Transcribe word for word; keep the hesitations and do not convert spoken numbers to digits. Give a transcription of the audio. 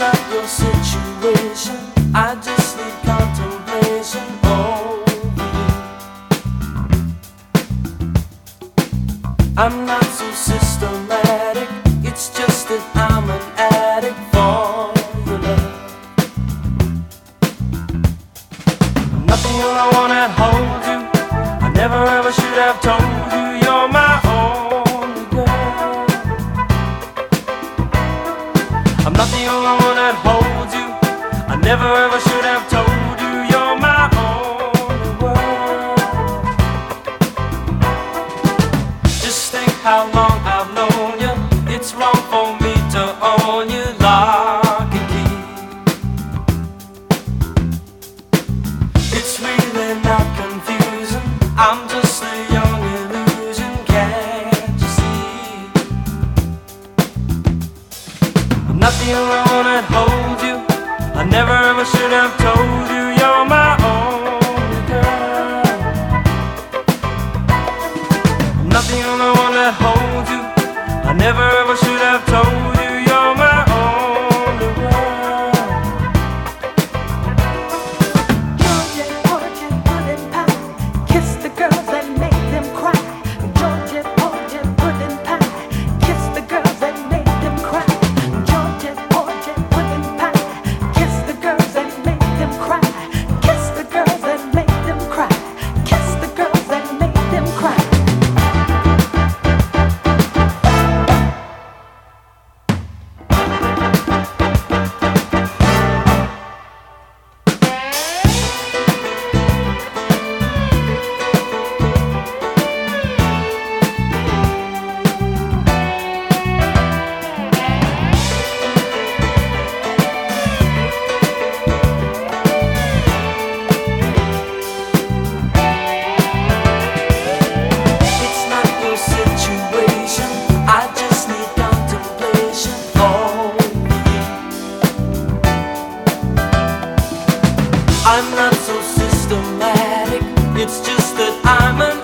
not your situation. I just need contemplation over you. I'm not so systematic. It's just that I'm an addict for your love. Nothing I wanna hold you. I never ever should have told you you're my only girl. I'm not the only one that holds you. I never ever should have told you you're my only world. Just think how long I've known you. It's wrong for me to own you lock and key. It's really not confusing. I'm just a young illusion, can't you see? I'm not the only one that holds you. I never ever should have told you you're my only girl. I'm not the only one that holds you. I never ever should have told you you're my only world. Georgia, Georgia, pudding pie, kiss the girls and make them cry. Georgia, Georgia, pudding pie, kiss the girls and make them cry. Georgia, Georgia, pudding pie, kiss the girls and make them cry. Kiss the girls and make them cry. Kiss the girls and make them cry. It's not your situation. I just need contemplation over you. I'm not so systematic. It's just that I'm an